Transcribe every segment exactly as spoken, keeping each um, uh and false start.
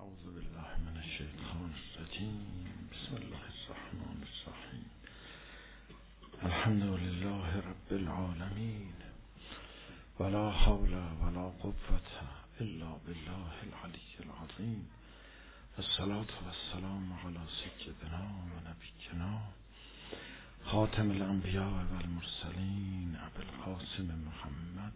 اعوذ بالله من الشیطان الرجیم. بسم الله الرحمن الرحیم. الحمد لله رب العالمین ولا حول ولا قوة الا بالله العلی العظیم. الصلاة والسلام علی سیدنا و نبینا خاتم الانبیاء و المرسلین ابی القاسم محمد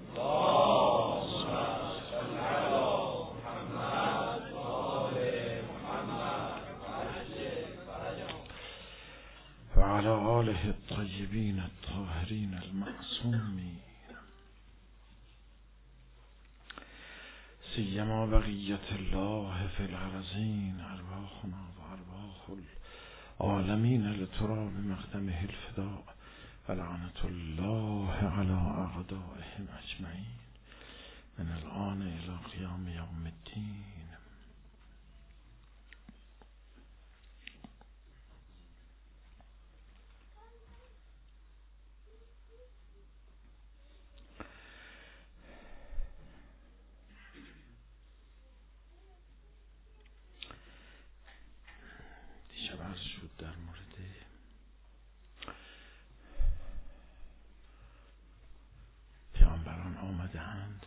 و علی آله الطیبین الطاهرین المعصومین سیما بقیت الله فی الارضین ارواحنا و ارواح العالمین لترا بمقدمه الفداء و لعنت الله علی اعدائهم اجمعین من الآن الی قیام یوم الدین. دیشب عرض شد در مورد پیامبران آمده‌اند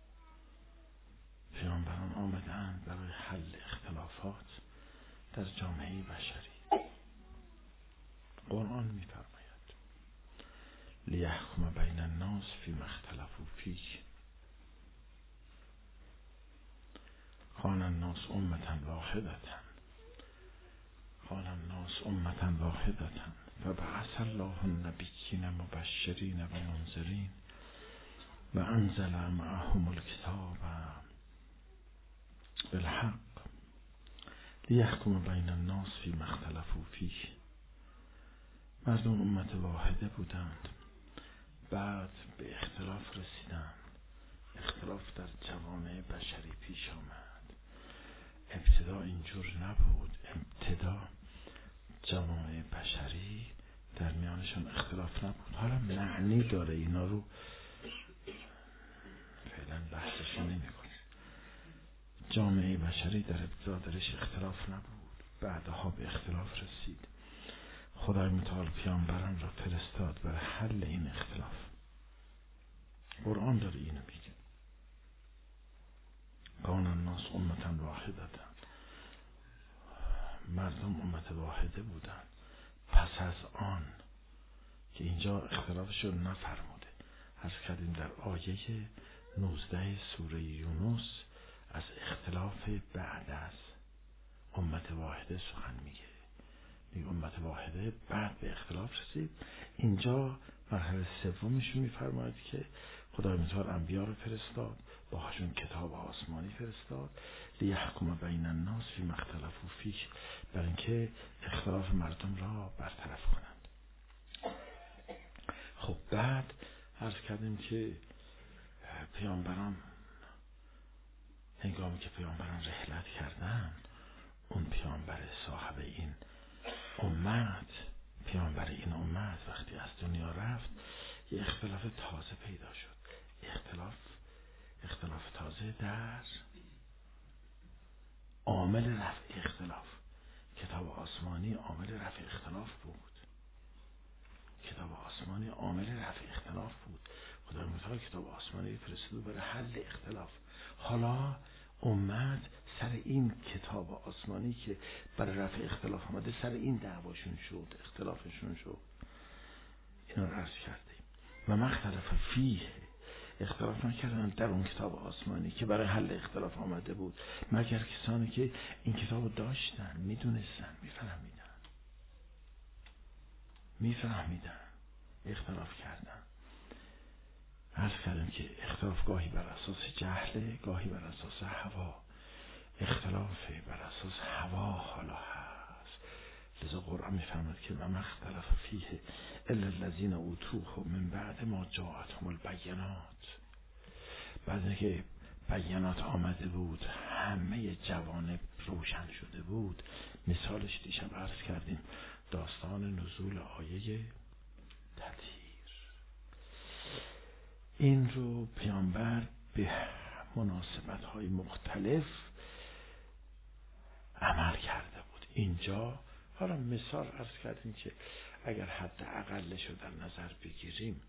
پیامبران آمده‌اند برای حل اختلافات در جامعه بشری. قرآن می‌فرماید لیحکم بین الناس فیما اختلفوا فیه کان الناس امة واحدة کان الناس امة واحدة فبعث الله النبیین مبشرین و منذرین و انزل معهم الکتاب بالحق لیحکم بین الناس فیما اختلفوا فیه. مردم امت واحده بودند، بعد به اختلاف رسیدند. اختلاف در جوامع بشری پیش آمد. ابتدا اینجور نبود. ابتدا جوامع بشری در میانشان اختلاف نبود. حالا معنی داره، اینا رو فعلا بحثش نمی کنیم. جامعه بشری در ابتدا درش اختلاف نبود، بعدها به اختلاف رسید. خدای متعال پیامبران را فرستاد برای حل این اختلاف. قرآن داره اینو میگه کان الناس امة واحدة. مردم امت واحده بودند. پس از آن که اینجا اختلافشون نفرموده، عرض کردیم در آیه نوزده سوره یونس از اختلاف بعد از امت واحده سخن میگه. میگه امت واحده بعد به اختلاف رسید. اینجا مرحله سومش میفرماید که خدای متعال انبیا رو فرستاد، باهاشون کتاب آسمانی فرستاد لیحکم بین الناس فیما اختلفوا فیه، برای اینکه اختلاف مردم را برطرف کنند. خب بعد عرض کردیم که پیامبران هنگامی که پیامبران رحلت کردن، اون پیامبر صاحب این امت پیامبر این امت وقتی از دنیا رفت، یه اختلاف تازه پیدا شد. اختلاف اختلاف تازه در عامل رفع اختلاف. کتاب آسمانی عامل رفع اختلاف بود. کتاب آسمانی عامل رفع اختلاف بود. خدای متعال کتاب آسمانی فرستاد برای حل اختلاف. حالا امت سر این کتاب آسمانی که برای رفع اختلاف آمده، سر این دعواشون شد، اختلافشون شد. اینا رو عرض کردیم. و مختلف فیه، اختلاف نکردن در اون کتاب آسمانی که برای حل اختلاف آمده بود، مگر کسانی که این کتاب رو داشتن، میدونستن، میفهمیدن میفهمیدن اختلاف کردن. عرض کردیم که اختلاف گاهی بر اساس جهل، گاهی بر اساس هوا. اختلاف بر اساس هوا حالا هست. لذا قرآن میفرماید که و مختلف فیه الا الذین اوتوه من بعد ما جاءتهم البینات. بعد اینکه بینات آمده بود، همه جوانب روشن شده بود. مثالش دیشب عرض کردیم، داستان نزول آیه تطهیر. این رو پیامبر به مناسبت های مختلف عمل کرده بود. اینجا حالا مثال عرض کردیم که اگر حد اقلش رو در نظر بگیریم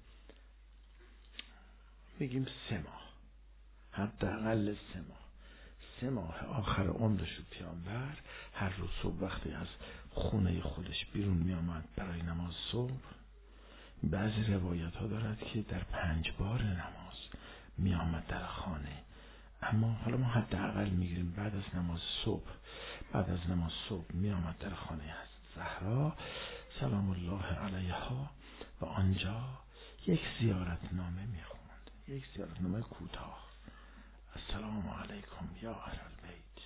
میگیم سه ماه، حد اقل سه ماه. سه ماه آخر عمرش رو پیامبر هر روز صبح وقتی از خونه خودش بیرون می آمد برای نماز صبح، بعضی روایت ها دارد که در پنج بار نماز می آمد در خانه. اما حالا ما حد اقل می گیریم بعد از نماز صبح بعد از نماز صبح می آمد در خانه هست زهرا سلام الله علیها و آنجا یک زیارت نامه می خوند، یک زیارت نامه کوتاه. السلام علیکم یا اهل البیت.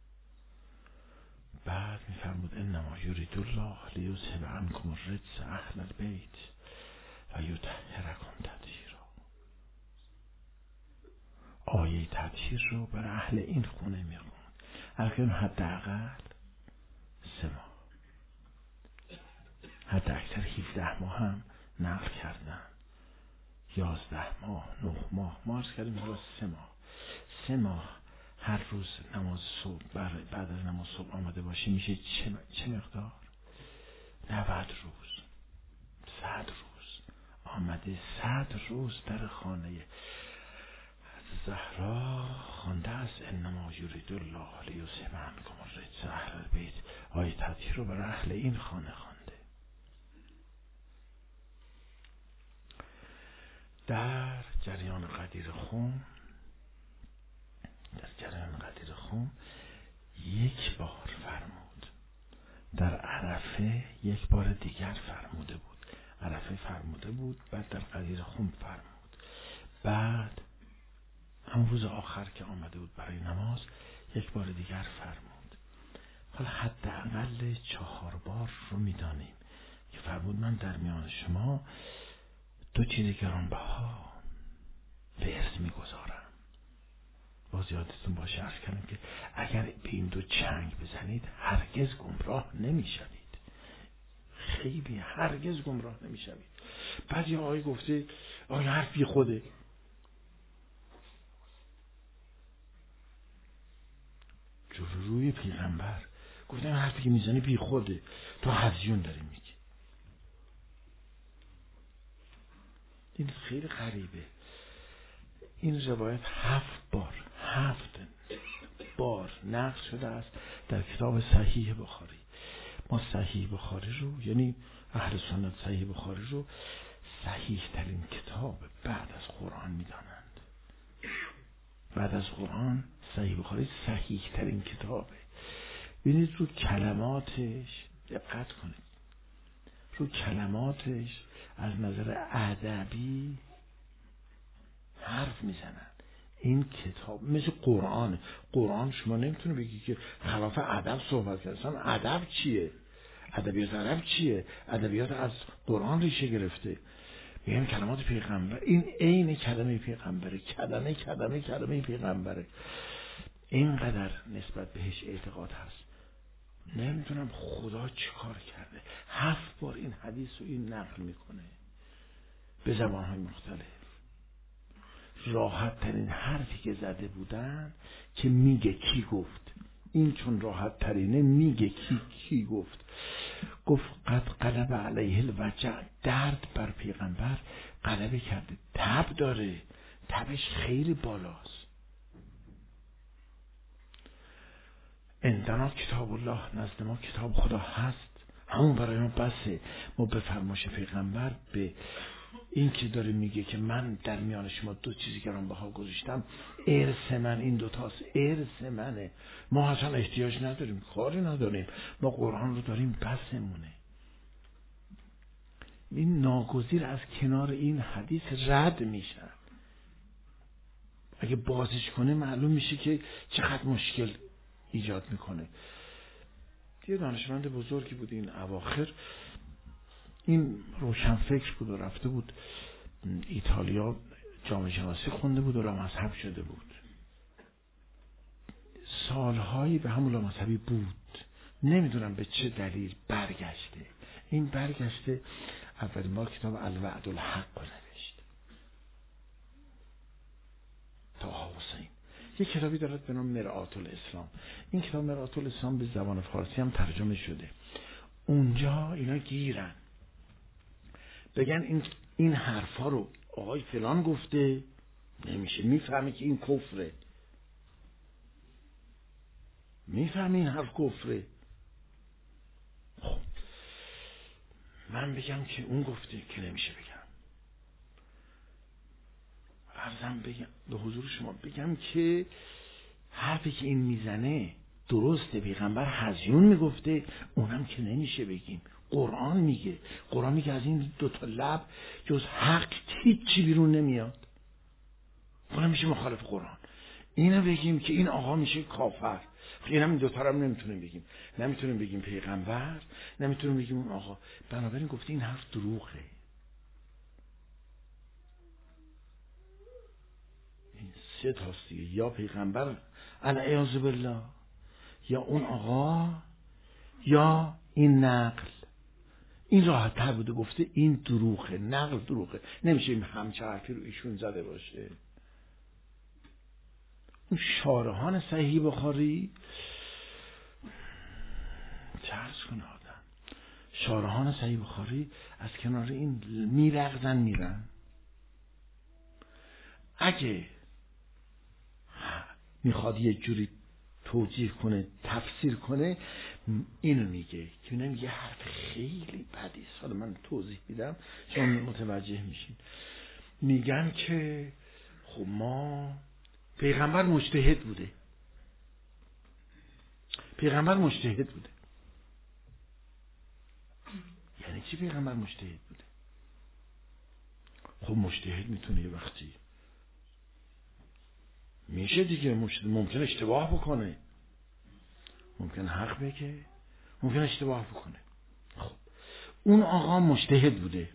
بعد می فرمود انما یرید الله لیذهب عنکم الرجس اهل البیت و یطهرکم تطهیرا. آیه تطهیر رو بر اهل این خونه می خوند. الان حداقل سه ماه، حد اکثر هفده ماه هم نقل کردن، یازده ماه، نه ماه. ما عرض کردیم حالا سه ماه. سه ماه هر روز نماز صبح بعد از نماز صبح آمده باشه میشه چه, چه مقدار؟ نود روز، صد روز. آمده صد روز در خانه زهرا خوانده است انما یرید الله لیذهب عنکم الرجس اهل البیت. آیه تطهیر رو برای اهل این خانه خوانده. در جریان قدیر خم در جریان قدیر خم یک بار فرمود، در عرفه یک بار دیگر فرموده بود. عرفه فرموده بود، بعد در قدیر خم فرمود، بعد هم روز آخر که آمده بود برای نماز یک بار دیگر فرمود. حالا حداقل چهار بار رو میدانیم که فرمود من در میان شما دو چیز گرانبها به ارث میگذارم. باز یادتون باشه عرض کردم که اگر به این دو چنگ بزنید هرگز گمراه نمیشوید، خیلی هرگز گمراه نمیشوید. بعد یه آقای گفته آیا حرف بی خوده؟ روی پیغمبر گفتم حرفی که میزنی بی خوده، تو هزیون داری میگی. این خیلی غریبه. این روایت هفت بار هفت بار نقل شده است در کتاب صحیح بخاری. ما صحیح بخاری رو، یعنی اهل سنت صحیح بخاری رو صحیح ترین کتاب بعد از قرآن میدانند. بعد از قرآن صحیح بخاری صحیح ترین کتابه. ببینید رو کلماتش دقت کنید، رو کلماتش از نظر ادبی حرف میزنن. این کتاب مثل قرآن. قرآن شما نمیتونه بگی که خلاف ادب صحبت کرد. اصلا ادب چیه؟ ادبیات عرب چیه؟ ادبیات از قرآن ریشه گرفته. میگن کلمات پیغمبر، این عین کلمه پیغمبره، کلمه کلمه کلمه پیغمبره. اینقدر نسبت بهش اعتقاد هست. نمیدونم خدا چی کار کرده، هفت بار این حدیث رو این نقل میکنه به زبانهای مختلف. راحت ترین حرفی که زده بودن که میگه کی گفت، این چون راحت ترینه میگه کی کی گفت. گفت قد قلب علیه الوجع، درد بر پیغمبر غلبه کرده، تب داره، تبش خیلی بالاست. عندنا کتاب الله، نزد ما کتاب خدا هست، همون برای ما بسه. ما به فرمایش پیغمبر، به این که داره میگه که من در میان شما دو چیزی گرانبها گذاشتم، ارث من این دوتاست، ارث منه. ما اصلا احتیاج نداریم، کاری نداریم، ما قرآن رو داریم بسمونه. این ناگزیر از کنار این حدیث رد میشن. اگه بازش کنه معلوم میشه که چقدر مشکل ایجاد میکنه. یه دانشمند بزرگی بود این اواخر، این روشن فکر بود و رفته بود ایتالیا، جامعه شناسی خونده بود و لامذهب شده بود. سالهایی به همون لامذهبی بود، نمیدونم به چه دلیل برگشته. این برگشته اولین بار کتاب الوعد الحق رو نوشت. طه حسین یک کتابی دارد به نام مرآت الاسلام. این کتاب مرآت الاسلام به زبان فارسی هم ترجمه شده. اونجا اینا گیرن بگن این این حرفا رو آقای فلان گفته، نمیشه، میفهمی که این کفره، میفهمی این حرف کفره. خب من بگم که اون گفته که نمیشه بگم. عرضم بگم به حضور شما بگم که حرفی که این میزنه درسته، پیغمبر هزیون میگفته، اونم که نمیشه بگیم. قرآن میگه، قرآن میگه از این دوتا لب جز حق هیچی بیرون نمیاد. اونم میشه مخالف قرآن. اینو بگیم که این آقا میشه کافر. این هم این دوتا رو هم نمیتونیم بگیم. نمیتونیم بگیم پیغمبر، نمیتونیم بگیم اون آقا. بنابراین گفته این حرف دروغه. این سه تاست دیگه، یا پیغمبر العیاذ بالله، یا اون آقا، یا این نقل. این راحت تر بوده گفته این دروغه، نقل دروغه. نمیشه این همچه حرفی رو ایشون زده باشه. اون شارحان صحیح بخاری چرس کنه آدم، شارحان صحیح بخاری از کنار این میرغزن میرن. اگه میخواد یه جوری توجیه کنه، تفسیر کنه، اینو میگه که اینم یه حرف خیلی بدی است. حالا من توضیح میدم شما متوجه میشین. میگن که خب ما پیغمبر مجتهد بوده. پیغمبر مجتهد بوده. یعنی چی پیغمبر مجتهد بوده؟ خب مجتهد میتونه یه وقتی میشه دیگه، ممکن اشتباه بکنه، ممکن حق بگه، ممکن اشتباه بکنه. خب اون آقا مجتهد بوده.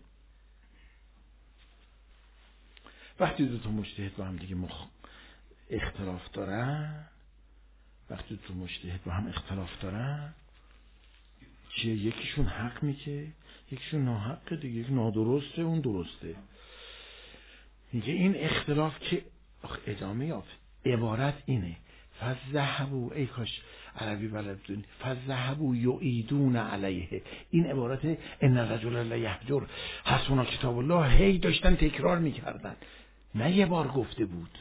وقتی دو تا مجتهد با هم دیگه مخ... اختلاف دارن، وقتی دو تا مجتهد با هم اختلاف دارن چیه؟ یکیشون حق میگه، یکیشون ناحقه دیگه، یک نادرسته، اون درسته. میگه این اختلاف که ادامه یافت. عبارت اینه فذهبوا، ای کاش عربی بلد بودین، فذهبوا یعیدون علیه. این عبارت ان الرجل لا یهجر حسبنا کتاب الله هی داشتن تکرار میکردن، نه یه بار گفته بود.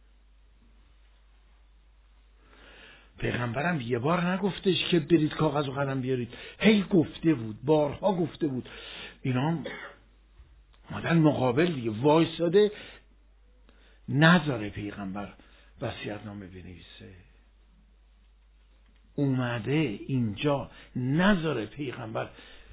پیغمبرم یه بار نگفتش که برید کاغذ و قلم بیارید، هی گفته بود، بارها گفته بود. اینا مادن مقابل دیگه وایساده نذاره پیغمبر وصیت‌نامه بنویسه. اومده اینجا نذاره پیغمبر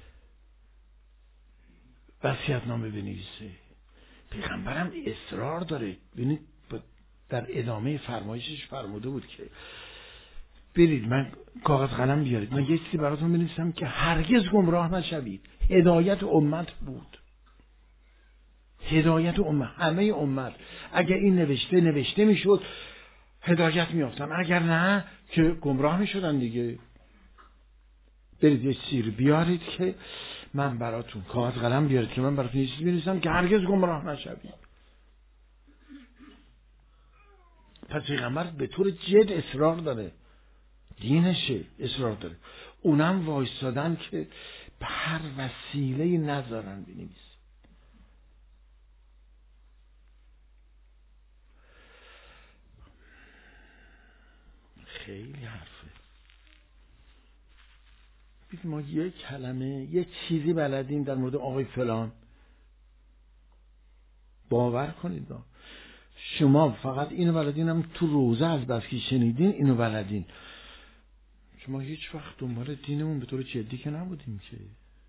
وصیت‌نامه بنویسه. پیغمبرم اصرار داره. ببینید در ادامه فرمایشش فرموده بود که برید من کاغذ قلم بیارید، من یه چیزی براتون بنویسم که هرگز گمراه نشوید. هدایت امت بود، هدایت امت، همه امت. اگر این نوشته نوشته میشد هدایت میافتن، اگر نه که گمراه میشدن دیگه. برید یه سیر بیارید که من براتون کاغذ قلم بیارید که من براتون یه چیزی بنویسم که هرگز گمراه نشوید. پس پیغمبر به طور جد اصرار داره، دینشه اصرار داره. اونم وایستادن که به هر وسیله نذارن بنویس. خیلی حرفه. ببین ما یه کلمه یه چیزی بلدیم در مورد آقای فلان، باور کنید با. شما فقط اینو بلدین، هم تو روزه از بس که شنیدین اینو بلدین. شما هیچ وقت دنبال دینمون به طور جدی که نبودیم که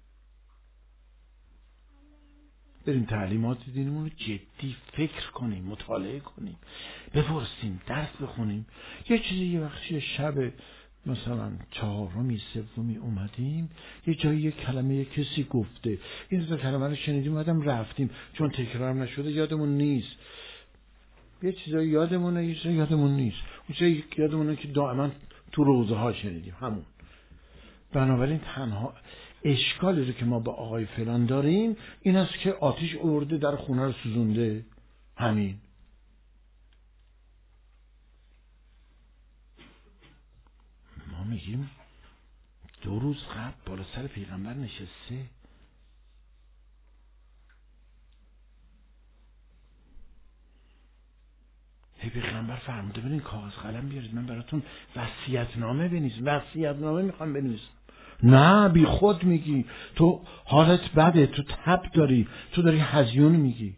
بریم تعلیمات دینمون رو جدی فکر کنیم، مطالعه کنیم، بپرسیم، درس بخونیم. یه چیزی یه وقتی شب مثلا چهارمی سومی اومدیم یه جایی یه کلمه یه کسی گفته، این دو کلمه رو شنیدیم اومدم رفتیم، چون تکرار نشده یادمون نیست. یه چیزایی یادمونه، یه چیزایی یادمون نیست. اون چیزایی یادمونه که دائما تو روزه ها شنیدیم، همون. بنابراین تنها اشکالی رو که ما با آقای فلان داریم این است که آتیش آورده در خونه رو سوزونده. همین. میگیم دو روز قبل بالا سر پیغمبر نشسته. هی پیغمبر فرموده برین کاغذ قلم بیارید من براتون وصیت‌نامه بنویسم. وصیت‌نامه میخوام بنویسم. نه بی خود میگی، تو حالت بده، تو تب داری، تو داری هزیون میگی.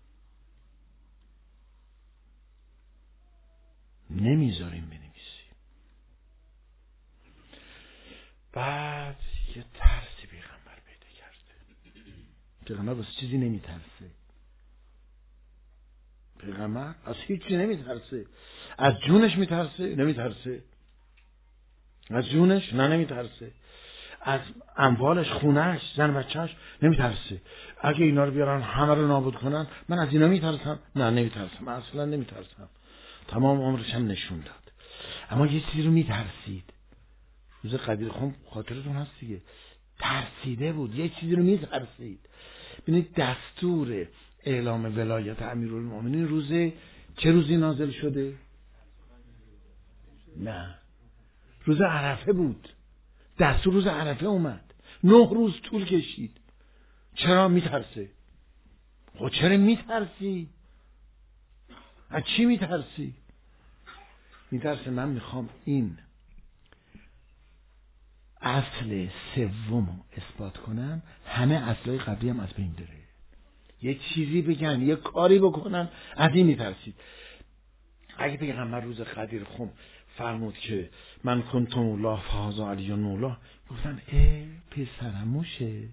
نمیذاریم بنویسی. بعد یه ترسی پیغمبر پیدا کرده. پیغمبر واسه چیزی نمیترسه. پیغمبر از هیچی نمیترسه. از جونش میترسه؟ نمیترسه. از جونش؟ نه نمیترسه. از اموالش، خونهش، زن بچهش؟ نمیترسه. اگه اینا رو بیارن همه رو نابود کنن من از اینا میترسم؟ نه نمیترسم، من اصلا نمیترسم. تمام عمرش هم نشون داد. اما یه چیزی رو میترسید. روز قدیر خم خاطرتون هست دیگه، ترسیده بود، یه چیزی رو میترسید. ببینید دستور اعلام ولایت امیرالمومنین روز چه روزی نازل شده؟ نه روز عرفه بود. دستور روز عرفه اومد. نه روز طول کشید. چرا میترسه؟ خب چرا میترسی؟ از چی میترسی؟ میترسه من میخوام این اصل سومو اثبات کنم، همه اصلای قبلی هم از بین بره. یه چیزی بگن، یه کاری بکنن، از این میترسید. اگه پیغمبر روز قدیر خم فرمود که من کنت مولا فهذا علی مولا، گفتن اه پسرموشه.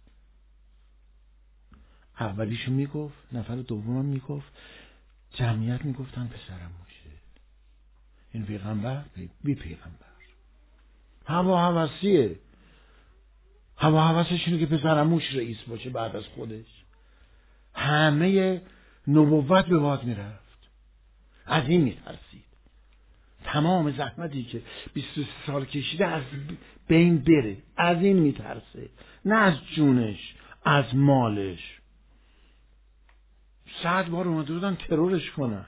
اولیشو میگفت، نفر دومم میگفت، جمعیت میگفتن پسرموشه. این پیغمبر بی پیغمبر هوا هوسیه. هوا هوسش اینه که پسرموش رئیس باشه بعد از خودش. همه نبوت به باد میرفت. از این میترسید. تمام زحمتی که بیست و سه سال کشیده از بین بره، از این میترسه. نه از جونش، از مالش. صد بار اومده بودن ترورش کنن.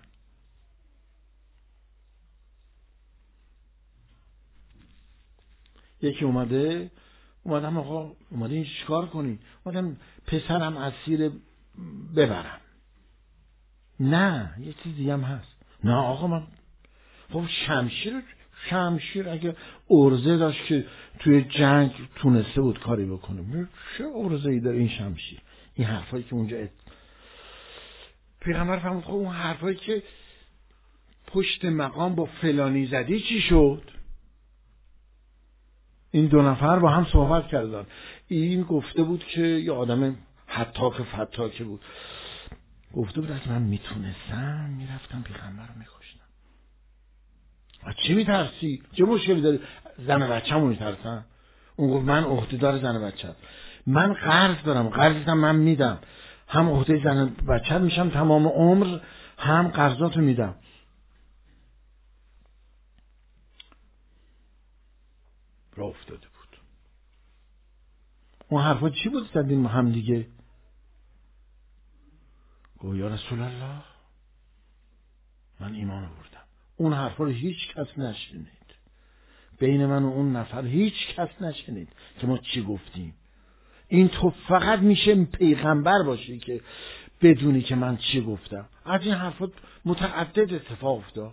یکی اومده اومدم آقا اومده این چیکار کنی؟ اومدم پسرم اسیر ببرم. نه یه چیزی هم هست. نه آقا من خب شمشیر شمشیر اگه ارزه داشت که توی جنگ تونسته بود کاری بکنه، چه ارزه ای داره این شمشیر؟ این حرفایی که اونجا ات... پیغمبر فرمود خب اون حرفایی که پشت مقام با فلانی زدی چی شد؟ این دو نفر با هم صحبت کردن. این گفته بود که یه آدم حتاک فتاکه بود، گفته بود از من میتونستم میرفتم پیغمبر رو میکشتم. از چی میترسی؟ چه مشکلی داری؟ زن بچه‌مو میترسم؟ اون گفت من عهده‌دار زن بچه‌م، من قرض دارم، قرضم من میدم، هم عهده زن بچه میشم تمام عمر، هم قرضاتو میدم. را افتاده بود. اون حرفا چی بود زدیم هم دیگه؟ گویا یا رسول الله من ایمان آوردم. اون حرفا رو هیچ کس نشنید. بین من و اون نفر هیچ کس نشنید که ما چی گفتیم. این تو فقط میشه پیغمبر باشی که بدونی که من چی گفتم. از این حرفا متعدد اتفاق افتاد.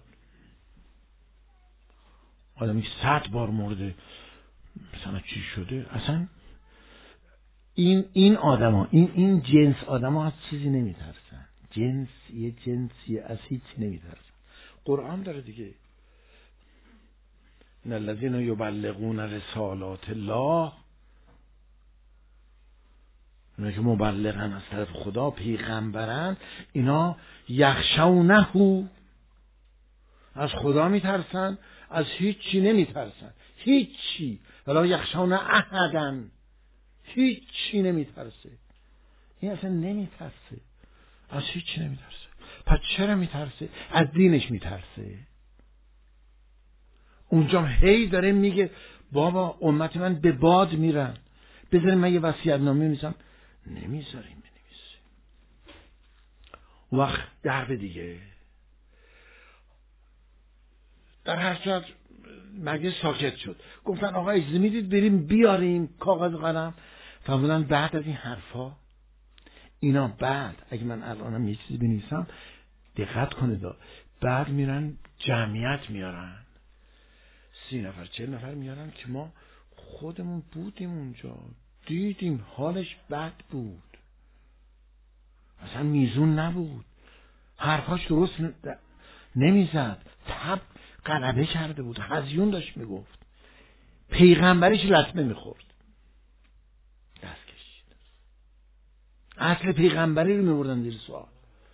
آدمی صد بار مرده مثلا چی شده؟ اصلا این این آدما این این جنس آدما از چیزی نمیترسن. جنس یه جنسی از هیچی نمیترسن. قرآن داره دیگه، ان الذين یبلغون رسالات الله، اینا که مبلغن از طرف خدا، پیغمبرن، اینا یخشونه، از خدا میترسن، از هیچی نمیترسن. هیچی. ولا یخشونه احدن، هیچی نمیترسه. این اصلا نمیترسه، از هیچی نمیترسه. پس چرا میترسه؟ از دینش میترسه. اونجا هی داره میگه بابا امت من به باد میرن، بذاریم من یه وصیت‌نامه می‌نویسم. نمیذاریم بنویسیم. وقت درب دیگه در هر صورت مجلس ساکت شد. گفتن آقا اجازه میدید بریم بیاریم کاغذ قلم؟ فرمودن بعد از این حرفا اینا بعد اگه من الانم یه چیزی بنویسم دقت کنید، بعد میرن جمعیت میارن، سی نفر چهل نفر میارن که ما خودمون بودیم اونجا دیدیم حالش بد بود، اصلا میزون نبود، حرفاش درست نمیزد، تب غلبه کرده بود، هزیون داشت میگفت، پیغمبریش لطمه میخورد، دست کشید، اصل پیغمبری رو میبردن زیر سوال.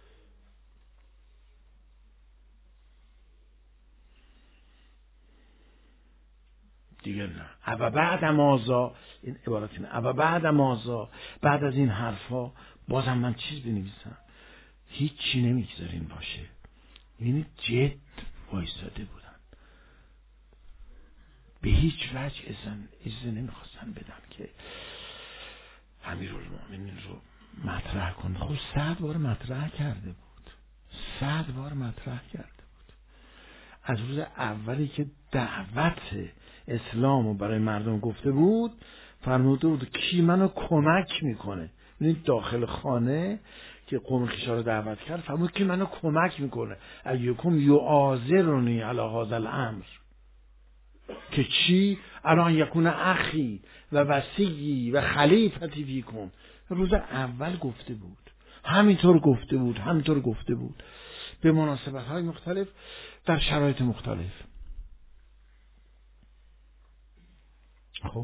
دیگه نه. اما بعد مازا، این عبارت اینه، اما بعد مازا، بعد از این حرفا بازم من چیز بنویسم؟ هیچی نمیگذارین باشه. یعنی جد وایستاده بودن، به هیچ وجه اذن اجازه نمیخواستن بدن که امیرالمومنین رو مطرح کن. خب صد بار مطرح کرده بود، صد بار مطرح کرده بود. از روز اولی که دعوت اسلام رو برای مردم گفته بود فرموده بود کی منو کمک میکنه. ببینید داخل خانه که قوم خویشا رو دعوت کرد فرمود کی منو کمک میکنه، ایکم یعاذرنی علی هذا الامر، که چی؟ الان یکون اخی و وصی و خلیفتی فیکم. روز اول گفته بود، همینطور گفته بود، همینطور گفته بود به مناسبت های مختلف در شرایط مختلف. خب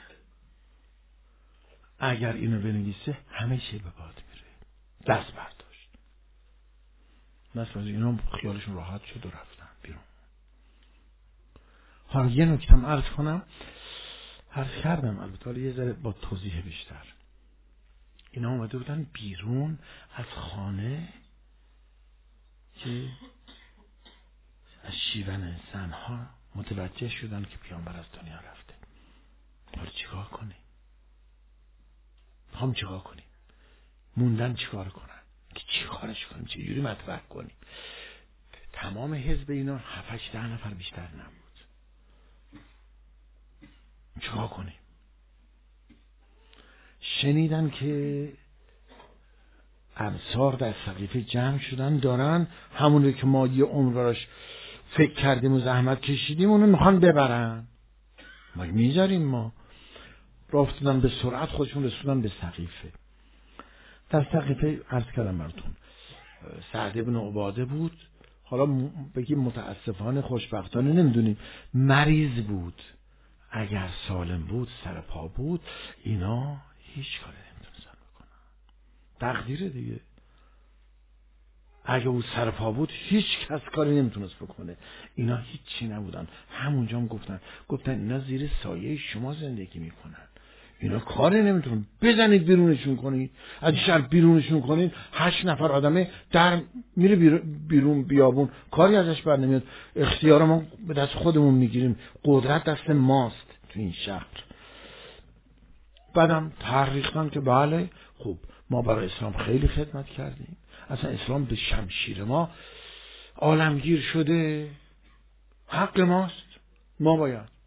اگر اینو بنویسه همه چی به باد میره. دست برداشت، دست برداشت، اینا خیالشون راحت شد و رفتن بیرون. حالا یه نکتم عرض کنم، عرض کردم البته یه ذره با توضیح بیشتر. اینا اومده بودن بیرون از خانه که از شیون زنها متوجه شدن که پیامبر از دنیا رفته. حالا چیکار کنیم؟ هم چیکار کنیم؟ موندن چیکار کنن؟ که چیکارش کنیم؟ چجوری مطرح کنیم؟ تمام حزب اینا هفت ده نفر بیشتر نبود. چیکار کنیم؟ شنیدن که انصار در سقیفه جمع شدن، دارن همون که ما یه عمر براش فکر کردیم و زحمت کشیدیم اونو میخوان ببرن. ما میذاریم؟ ما رفتن به سرعت خودشون رسوندن به سقیفه. در سقیفه عرض کردم براتون سعد بن عباده بود، حالا بگیم متاسفانه خوشبختانه نمیدونیم، مریض بود. اگر سالم بود سر پا بود اینا هیچ کاری نمیتونستن بکنن، تقدیر دیگه. اگه او سر پا بود هیچ کس کاری نمیتونست بکنه. اینا هیچی نبودن. همونجا هم گفتن گفتن اینا زیر سایه شما زندگی میکنن، اینا کاری نمیتونن، بزنید بیرونشون کنید. از شهر بیرونشون کنید هشت نفر آدمه در میره بیرون بیابون، کاری ازش بر نمیاد. اختیار ما به دست خودمون میگیریم، قدرت دست ماست تو این شهر. بعدم تحریختن که بله خب ما برای اسلام خیلی خدمت کردیم، اصلا اسلام به شمشیر ما عالمگیر شده، حق ماست، ما باید.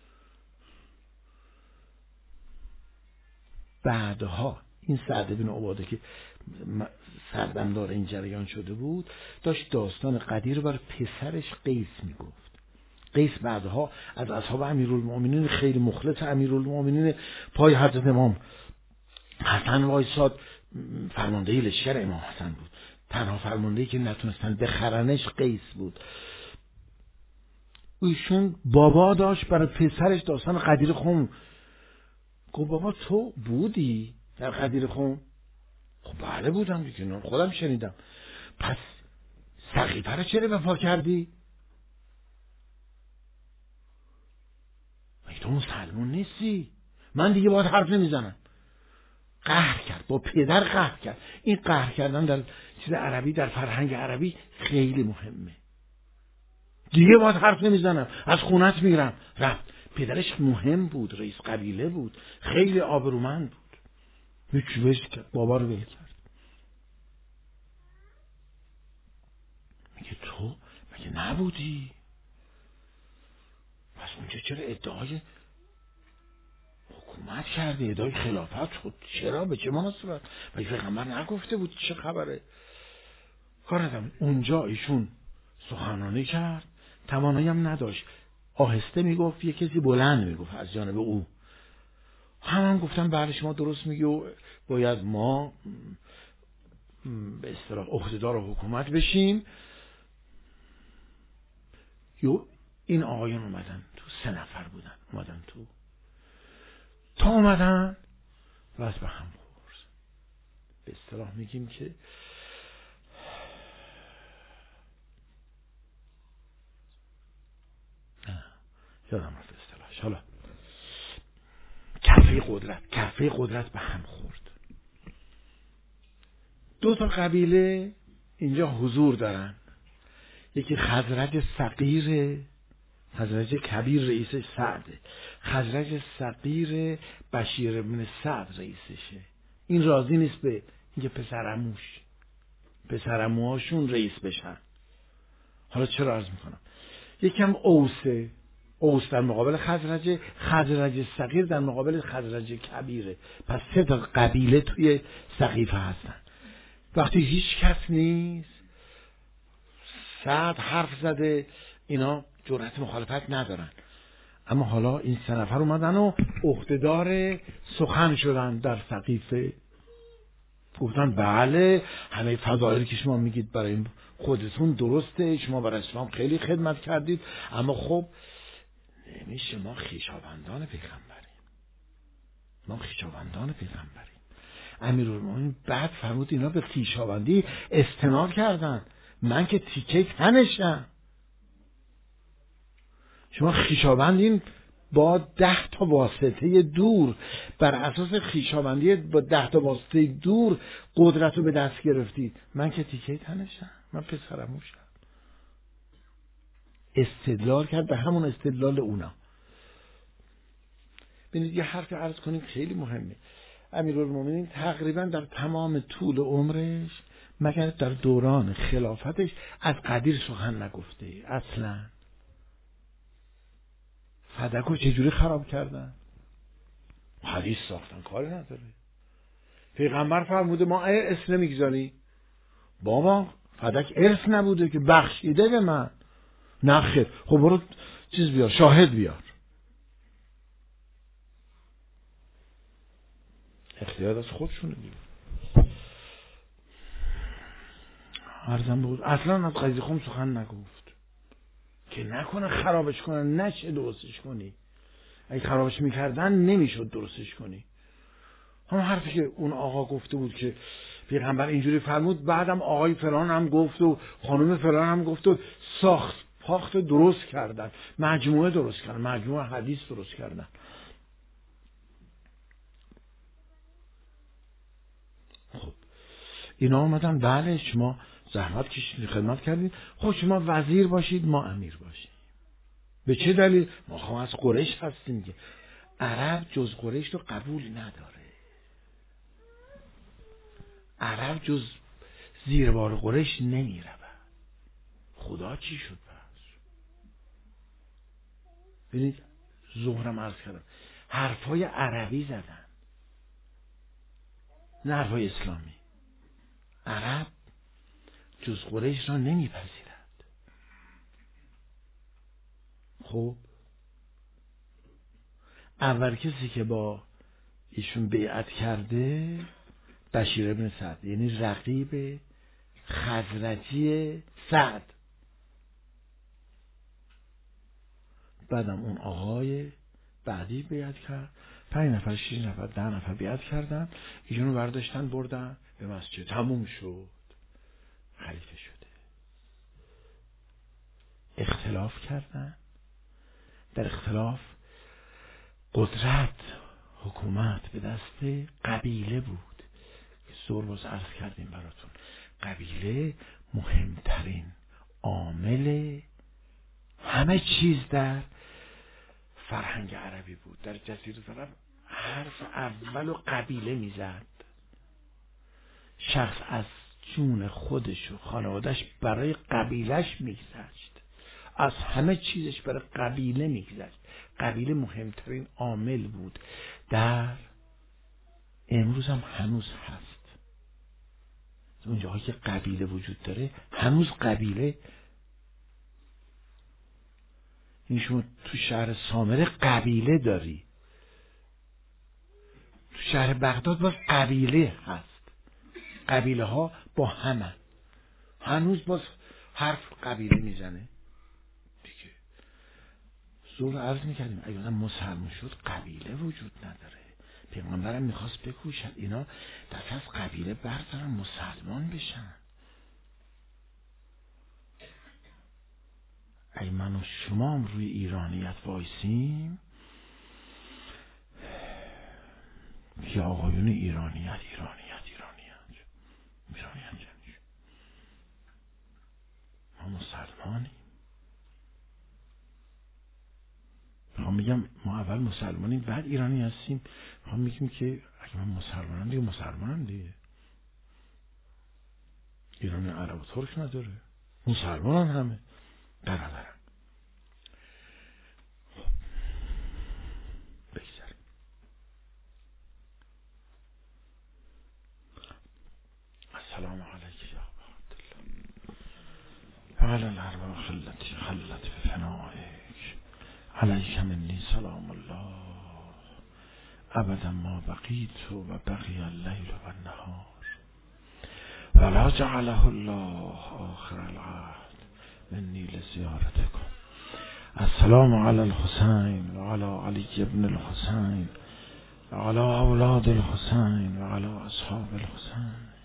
بعدها این سعد بن عباده که سردمدار این جریان شده بود داشت داستان قدیر بر پسرش قیس میگفت. قیس بعدها از اصحاب امیرالمومنین خیلی مخلص امیرالمومنین پای حضرت امام حسن وایساد، فرمانده لشکر امام حسن بود، تنها فرماندهی که نتونستن بخرنش قیس بود. ایشون بابا داشت برای پسرش داستان قدیر خون. گفت بابا تو بودی در قدیر خون؟ خب بله بودم دیگه، خودم شنیدم. پس سقیفه رو چرا وفا کردی؟ تو مسلمون نیستی، من دیگه باید حرف نمیزنم. قهر کرد، با پدر قهر کرد. این قهر کردن در چیز عربی، در فرهنگ عربی خیلی مهمه. دیگه باید حرف نمیزنم، از خونت میرم. رفت. پدرش مهم بود، رئیس قبیله بود، خیلی آبرومند بود. هیچ وش کرد، بابا رو ول کرد. میگه تو مگه نبودی؟ پس اینجا چرا ادعای حکومت کرده، ادعای خلافت شد؟ چرا؟ به چه مناسبت؟ و پیغمبر نگفته بود؟ چه خبره؟ کاردم اونجا ایشون سخنرانی کرد، توانایی هم نداشت، آهسته میگفت، یه کسی بلند میگفت از جانب او. هم هم گفتن بله شما درست میگی و باید ما به اصطلاح عهدهدار حکومت بشیم. یو این آقایان اومدن تو، سه نفر بودن اومدن تو، تا اومدن و از به هم خورد. به اصطلاح میگیم که نه یادم رفت اصطلاحش. حالا کفه قدرت کفه قدرت به هم خورد. دو تا قبیله اینجا حضور دارن، یکی خزرج صغیر، خزرج کبیر رئیسش سعده، خزرج صغیر بشیر بن سعد رئیسشه. این راضی نیست به اینکه پسرعموش پسرعموهاشون رئیس بشن. حالا چرا عرض میکنم؟ یکم اوسه، اوس در مقابل خزرج، خزرج صغیر در مقابل خزرج کبیره. پس سه تا قبیله توی سقیفه هستن. وقتی هیچ کس نیست، سعد حرف زده، اینا جرأت مخالفت ندارن، اما حالا این سه نفر اومدن و عهدهدار سخن شدن در سقیفه. گفتن بله همه فضایلی که شما میگید برای خودتون درسته، شما برای اسلام خیلی خدمت کردید، اما خب نمیشه، ما خویشاوندان پیغمبریم، ما خویشاوندان پیغمبریم. امیرالمومنین بعد فرمود اینا به خویشاوندی استناد کردن، من که تیکه تنشم. شما خویشاوندین با ده تا واسطه دور، بر اساس خویشاوندی با ده تا واسطه دور قدرت رو به دست گرفتید، من که تیکه تنشم، من پسرعموشم. استدلال کرد به همون استدلال اونا. ببینید یه حرف عرض کنیم خیلی مهمه. امیرالمومنین تقریبا در تمام طول عمرش مگر در دوران خلافتش از قدیر سخن نگفته اصلا. فدکو چجوری خراب کردن؟ حدیث ساختن، کاری نداره. پیغمبر فرموده ما ارث نمیگذاری. بابا فدک ارث نبوده که، بخشیده به من. نه خیر، خب برو چیز بیار، شاهد بیار. اختیار از خودشونه دیگه. عرضم بود اصلا از قضیه خم سخن نگفت که نکنه خرابش کنن، نشه درستش کنی. اگه خرابش میکردن نمیشد درستش کنی. هم حرفی که اون آقا گفته بود که پیغمبر اینجوری فرمود، بعدم آقای فلان هم گفت و خانم فلان هم گفت و ساخت پاخت درست کردن، مجموعه درست کردن، مجموعه حدیث درست کردن. خب اینا آمدن بله شما زحمت کشیدید، خدمت کردید، خب شما وزیر باشید ما امیر باشیم. به چه دلیل؟ ما خواهم از قریش هستیم که عرب جز قریش رو قبول نداره. عرب جز زیر بار قریش نمی رود. خدا چی شد پس؟ ببینید ظهرم عرض کردم حرفای عربی زدن، نه حرفای اسلامی. عرب جز قریش را نمی پذیرد. خب اول کسی که با ایشون بیعت کرده بشیر بن سعد، یعنی رقیب خزرجی سعد. بعدم اون آقای بعدی بیعت کرد، پنج نفر شش نفر ده نفر بیعت کردن، ایشونو برداشتن بردن به مسجد، تموم شد، خلیفه شده. اختلاف کردن، در اختلاف قدرت حکومت به دست قبیله بود که سرباز عرض کردیم براتون. قبیله مهمترین عامل همه چیز در فرهنگ عربی بود. در جزیره عرب حرف اول و قبیله میزد. شخص از جون خودش و خانوادش برای قبیلش میگذشت. از همه چیزش برای قبیله میگذشت. قبیله مهمترین عامل بود. در امروز هم هنوز هست. اونجاهایی که قبیله وجود داره هنوز قبیله. این شما تو شهر سامره قبیله داری، تو شهر بغداد باز قبیله هست. قبیله ها با همه هنوز باز حرف قبیله میزنه دیگه. زور عرض میکردیم اگه آدم مسلمان شد قبیله وجود نداره. پیغمبرم میخواست بکوشد اینا دست از قبیله بردارن مسلمان بشن. اگه من و شما هم روی ایرانیت وایسیم، یا آقایون ایرانیت ایرانیت ایرانیت ایرانیت ما مسلمانیم. میخوام میگم ما اول مسلمانیم بعد ایرانی هستیم. میخوام میگیم که اگه من مسلمانم دیگه مسلمانم دیگه. ایرانی عرب و ترک نداره، مسلمان همه برادرم. بگذاریم السلام علیک یا ابا عبدالله وعلی الارواح التي خلت بفنائک علیک منی سلام الله ابدا ما بقیت و بقی اللیل و النهار ولا جعله الله آخر العهد منی لزیارتکم. السلام علی الحسین و علی علی ابن الحسین و علی اولاد الحسین و علی اصحاب الحسین.